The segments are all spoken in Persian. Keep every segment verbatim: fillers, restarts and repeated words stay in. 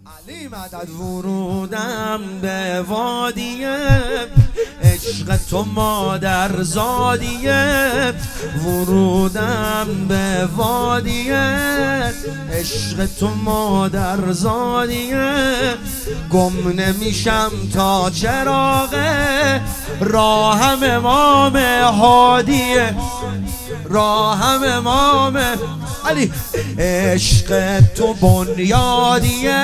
علی مدد ورودم به وادیه عشق تو مادر زادیه، ورودم به وادیه عشق تو مادر زادیه، گم نمیشم تا چراغه راهم امام هادیه، راهم امام علی. عشق تو بنیادیه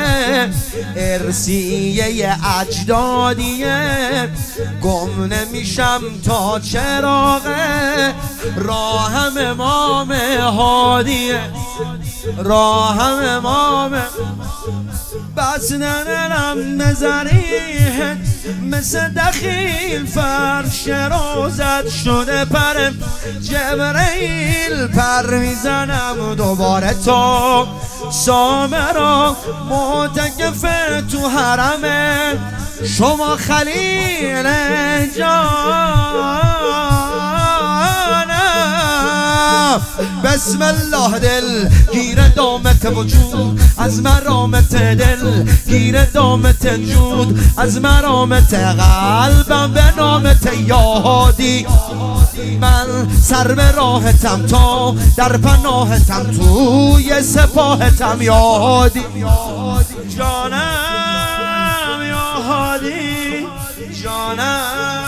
ارثیه اجدادیه، گم نمیشم تا چراغه راهم امام هادیه، راهم امام. بس ننم نظریه مثل دخیل فرش روزت شده پر جبرئیل، پر میزنم دوباره تو سامرا معتکف تو حرمه شما خلیل جانم. بسم الله دل گیر دامت وجود از مرامت دل گیر دامت جود از مرامت قلبم به نامت یا هادی، من سر به راهتم تا در پناهتم توی سپاهتم یا هادی، جانم یا هادی جانم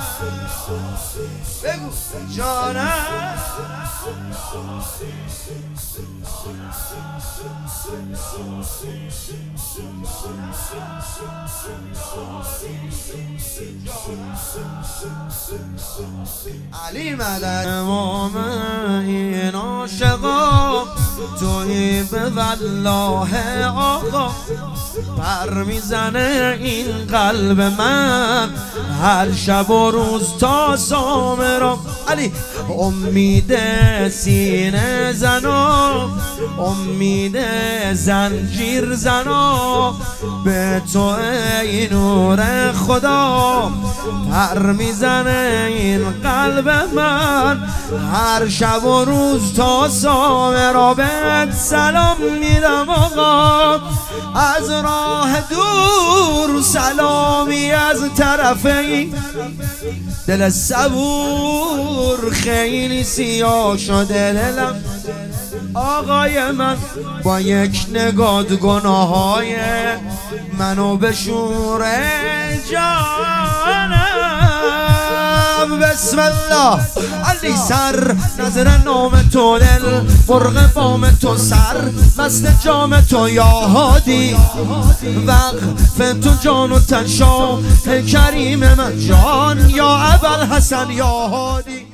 بگو جانم. علی مدد امام این عاشقا توی به والله آقا، پر میزنه این قلب من هر شب و روز تا سامرا. علی امید سینه زنا امید زنجیر زنا به تو ای نور خدا، پر میزنه این قلب من هر شب و روز تا سامرا. بهت سلام میدم آقا از راه دور، سلامی از طرفی دل صبور، خیلی سیاه شده دلم آقای من، با یک نگاه گناههای منو بشوره جانم. بسم الله علی سر نظر نام تو دل مرغ بام تو سر مست جام تو یا هادی، وقف تو جان و تن شاه کریم من جان یا ابوالحسن یا هادی.